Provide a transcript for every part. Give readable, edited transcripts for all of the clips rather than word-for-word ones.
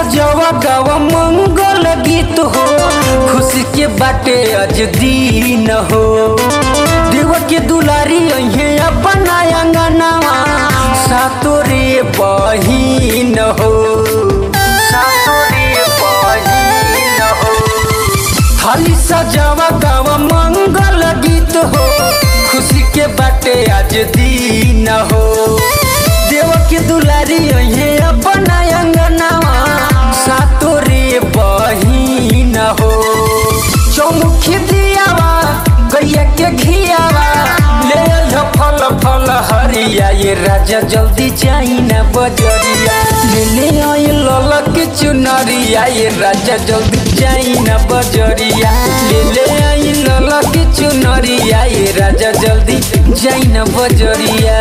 सजावा गावा मंगल गीत हो, खुशी के बाटे आज दिन हो। देव के दुलारी अहे अपना अंगनावा, सातो रे बहिन हो, सातो रे बहिन हो। हाली सजावा गावा मंगल गीत हो, खुशी के बाटे आज दिन हो। देव के दुलारी अहे अपना अंगनावा, सातो रे बहिन हो। चौमुखी दियावा गैया के घियावा, ले फल फल हरिया, ये राजा जल्दी जाई ना बजरिया। ले आई ललक चुनरिया, ये राजा जल्दी जाई ना बजरिया। ले आई ललक चुनरिया, ये राजा जल्दी जाई ना बजरिया।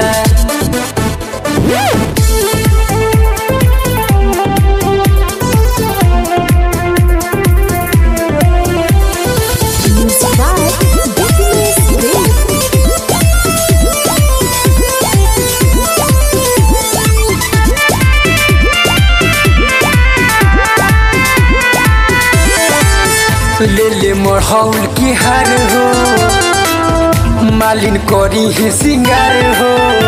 ले ले मोहौल की हार हो, मालिन करी है सिंगार हो।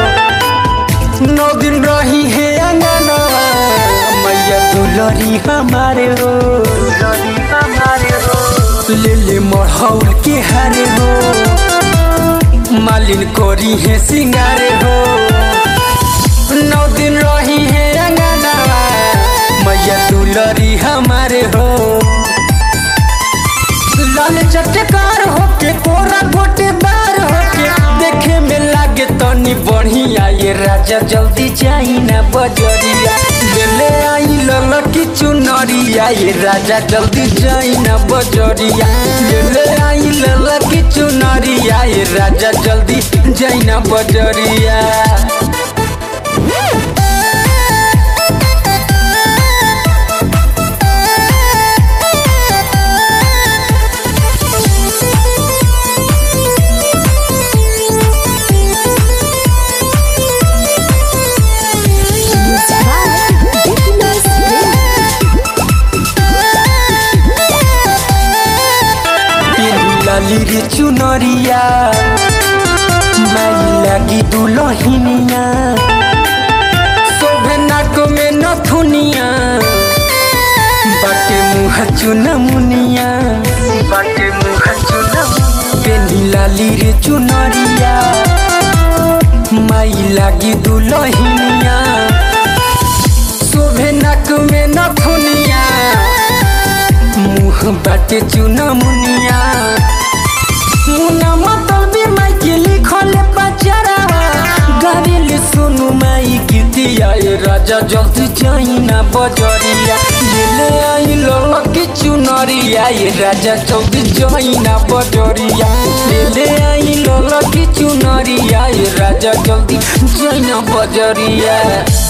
9 दिन रही है अंगना, मैया दुलरी हमारे हो, दुलरी हमारे हो। ले ले मोहौल की हार हो, मालिन करी है सिंगार हो। 9 दिन रही है अंगना, मैया दुलरी हमारे हो। लाल चटकार होके कोरा गोटेदार होके, देखे में लागे तनी बढ़िया, ये राजा जल्दी जाई ना बजरिया। ले आई ललकी चुनरिया, ये राजा जल्दी जाई ना बजरिया। ले आई ललकी चुनरिया, ये राजा जल्दी जाई ना बजरिया। रे चुनरिया माई लागी दुलहिनिया, शोभे नाक में नथुनिया, बाटे मुँह चुनमुनिया, बाटे मुँह चुनमुनिया। पेनी लाली रे चुनरिया माई लागी दुलहिनिया, शोभे नाक में नथुनिया, मुँह बाटे चुनमुनिया। मुना मतलबी माई के लिखले बचारा, गावेले सुनु माई गीतिया, ये राजा जल्दी जाई ना बजरिया। ले आई ललकी चुनरिया, ये राजा जल्दी जाई ना बजरिया। ले आई ललकी चुनरिया, ये राजा जल्दी जाई ना बजरिया।